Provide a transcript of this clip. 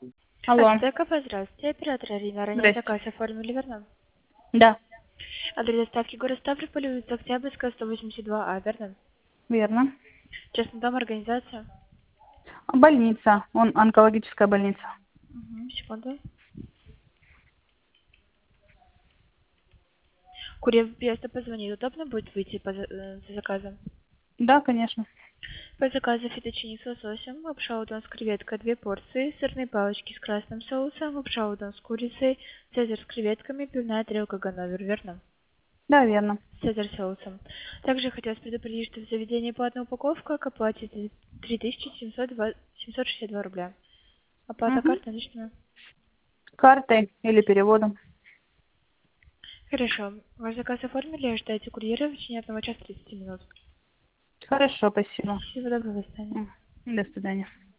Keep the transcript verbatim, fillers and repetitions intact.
Алло. Ацтекова, здравствуйте. Оператор Арина. Ранее Здрасте. заказ оформили, верно? Да, Адрес доставки город Ставрополь, улица Октябрьская, сто восемьдесят два А, верно? верно. Частный дом, организация. Больница. Он онкологическая больница. Угу, секунду. Курьер приезда позвонит. Удобно будет выйти по за, э, за заказом? Да, конечно. По заказу фетучини с лососем, лапша удон с креветкой, две порции, сырные палочки с красным соусом, лапша удон с курицей, цезарь с креветками, пивная тарелка Ганновер, верно? Да, верно. С цезарь соусом. Также хотелось предупредить, что в заведении платная упаковка к оплате три тысячи семьсот шестьдесят два рубля. Оплата Угу. картой наличными. Картой или переводом. Хорошо. Ваш заказ оформили, ожидайте курьера в течение одного часа тридцати минут. Хорошо, спасибо. Всего доброго, до свидания. М, До свидания.